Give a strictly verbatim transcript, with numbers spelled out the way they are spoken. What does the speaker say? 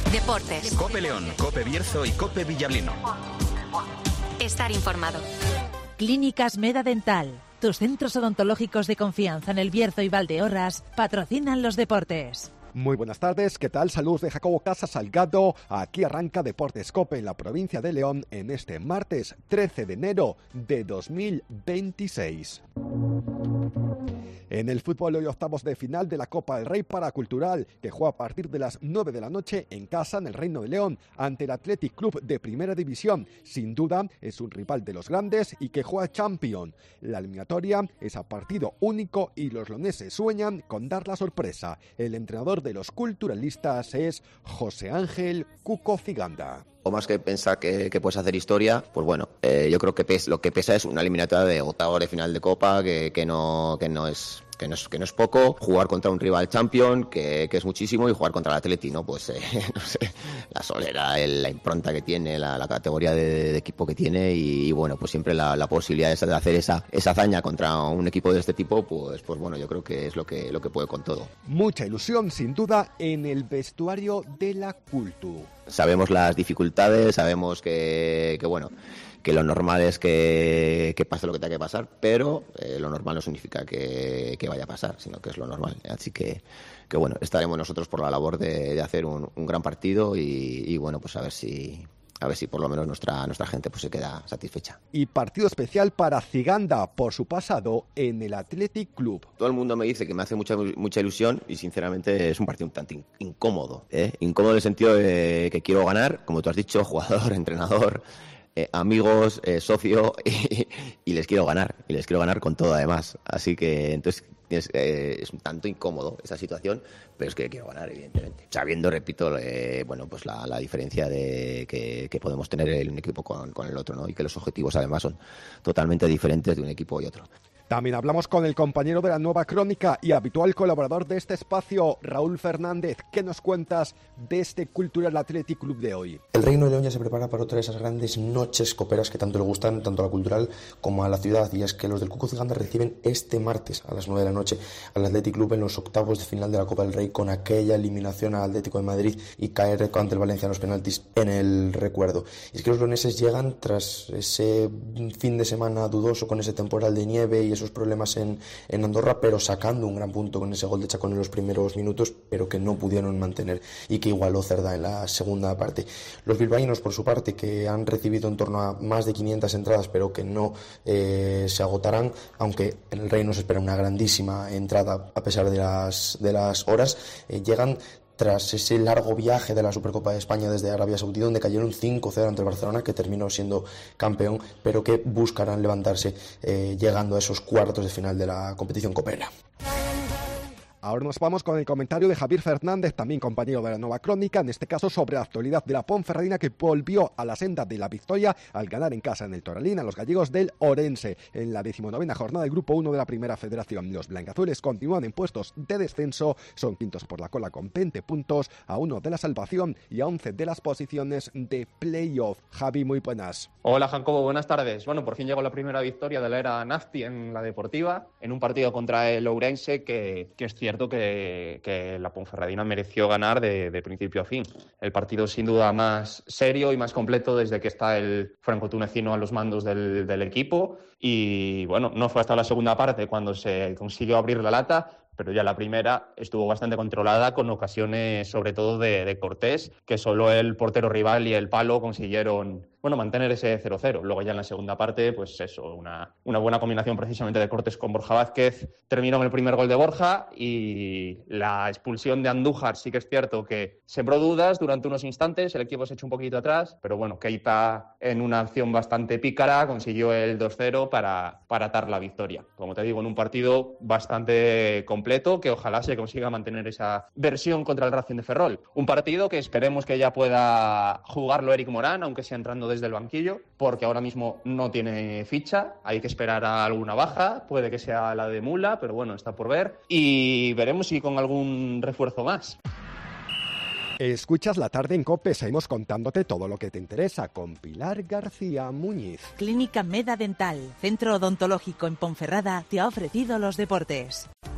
Deportes. COPE León, COPE Bierzo y COPE Villablino. Estar informado. Clínicas Meda Dental. Tus centros odontológicos de confianza en El Bierzo y Valdeorras patrocinan los deportes. Muy buenas tardes, ¿qué tal? Saludos de Jacobo Casas Salgado. Aquí arranca Deportes COPE en la provincia de León en este martes trece de enero de dos mil veintiséis. En el fútbol, hoy octavos de final de la Copa del Rey Paracultural, que juega a partir de las nueve de la noche en casa en el Reino de León ante el Athletic Club de Primera División. Sin duda es un rival de los grandes y que juega Champions. La eliminatoria es a partido único y los leoneses sueñan con dar la sorpresa. El entrenador de los culturalistas es José Ángel Cuco Ciganda. O más que pensar que, que puedes hacer historia, pues bueno, eh, yo creo que pes, lo que pesa es una eliminatoria de octavos de final de Copa, que, que, no, que, no es, que, no es, que no es poco, jugar contra un rival champion, que, que es muchísimo, y jugar contra el Atleti, ¿no? Pues, eh, no sé, la solera, el, la impronta que tiene, la, la categoría de, de equipo que tiene, y, y bueno, pues siempre la, la posibilidad de hacer esa, esa hazaña contra un equipo de este tipo, pues, pues bueno, yo creo que es lo que, lo que puede con todo. Mucha ilusión, sin duda, en el vestuario de la Cultu. Sabemos las dificultades, sabemos que, que bueno, que lo normal es que, que pase lo que tenga que pasar, pero eh, lo normal no significa que, que vaya a pasar, sino que es lo normal. Así que, que bueno, estaremos nosotros por la labor de, de hacer un, un gran partido y, y bueno, pues a ver si... a ver si por lo menos nuestra, nuestra gente pues se queda satisfecha. Y partido especial para Ciganda por su pasado en el Athletic Club. Todo el mundo me dice que me hace mucha mucha ilusión y sinceramente es un partido un tanto incómodo. ¿eh? Incómodo en el sentido de que quiero ganar, como tú has dicho, jugador, entrenador, eh, amigos, eh, socio, y, y les quiero ganar. Y les quiero ganar con todo además. Así que entonces... Es, eh, es un tanto incómodo esa situación, pero es que quiero ganar, evidentemente. Sabiendo, repito, eh, bueno, pues la, la diferencia de que, que podemos tener el, un equipo con, con el otro, ¿no? Y que los objetivos además son totalmente diferentes de un equipo y otro. También hablamos con el compañero de la Nueva Crónica y habitual colaborador de este espacio, Raúl Fernández. ¿Qué nos cuentas de este Cultural Athletic Club de hoy? El Reino de León ya se prepara para otra de esas grandes noches coperas que tanto le gustan, tanto a la Cultural como a la ciudad, y es que los del Cuco Ciganda reciben este martes a las nueve de la noche al Athletic Club en los octavos de final de la Copa del Rey, con aquella eliminación al Atlético de Madrid y caer ante el Valencia en los penaltis en el recuerdo. Y es que los leoneses llegan tras ese fin de semana dudoso con ese temporal de nieve y esos problemas en, en Andorra, pero sacando un gran punto con ese gol de Chacón en los primeros minutos, pero que no pudieron mantener y que igualó Cerdá en la segunda parte. Los bilbaínos, por su parte, que han recibido en torno a más de quinientas entradas, pero que no eh, se agotarán, aunque en el Reino se espera una grandísima entrada a pesar de las, de las horas, eh, llegan tras ese largo viaje de la Supercopa de España desde Arabia Saudí, donde cayeron cinco cero ante el Barcelona, que terminó siendo campeón, pero que buscarán levantarse eh, llegando a esos cuartos de final de la competición copera. Ahora nos vamos con el comentario de Javier Fernández, también compañero de la Nueva Crónica, en este caso sobre la actualidad de la Ponferradina, que volvió a la senda de la victoria al ganar en casa en el Toralín a los gallegos del Orense en la decimonovena jornada del Grupo uno de la Primera Federación. Los blancazules continúan en puestos de descenso, son quintos por la cola con veinte puntos, a uno de la salvación y a once de las posiciones de playoff. Javi, muy buenas. Hola Jacobo, buenas tardes. Bueno, por fin llegó la primera victoria de la era Nafti en la Deportiva, en un partido contra el Ourense que, que es cierto Que, que la Ponferradina mereció ganar de, de principio a fin. El partido sin duda más serio y más completo desde que está el franco-tunecino a los mandos del, del equipo, y bueno, no fue hasta la segunda parte cuando se consiguió abrir la lata, pero ya la primera estuvo bastante controlada, con ocasiones sobre todo de, de Cortés, que solo el portero rival y el palo consiguieron, bueno, mantener ese cero cero. Luego ya en la segunda parte, pues eso, una, una buena combinación precisamente de Cortés con Borja Vázquez. Terminó en el primer gol de Borja, y la expulsión de Andújar sí que es cierto que sembró dudas durante unos instantes, el equipo se echó un poquito atrás, pero bueno, Keita en una acción bastante pícara consiguió el dos cero para, para atar la victoria. Como te digo, en un partido bastante completo, que ojalá se consiga mantener esa versión contra el Racing de Ferrol. Un partido que esperemos que ya pueda jugarlo Eric Morán, aunque sea entrando desde el banquillo, porque ahora mismo no tiene ficha, hay que esperar a alguna baja, puede que sea la de Mula, pero bueno, está por ver, y veremos si con algún refuerzo más. Escuchas La Tarde en COPE, seguimos contándote todo lo que te interesa con Pilar García Muñiz. Clínica Meda Dental, centro odontológico en Ponferrada, te ha ofrecido los deportes.